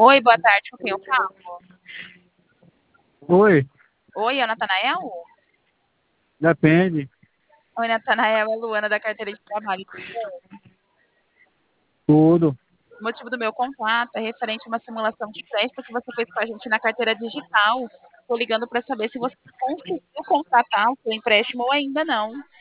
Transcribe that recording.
Oi, boa tarde, com quem eu falo? Oi, Oi, é o Natanael? depende, Oi, Natanael, é a Luana da carteira de trabalho. tudo. O motivo do meu contato é referente a uma simulação de crédito que você fez com a gente na carteira digital. Estou ligando para saber se você conseguiu contratar o seu empréstimo ou ainda não.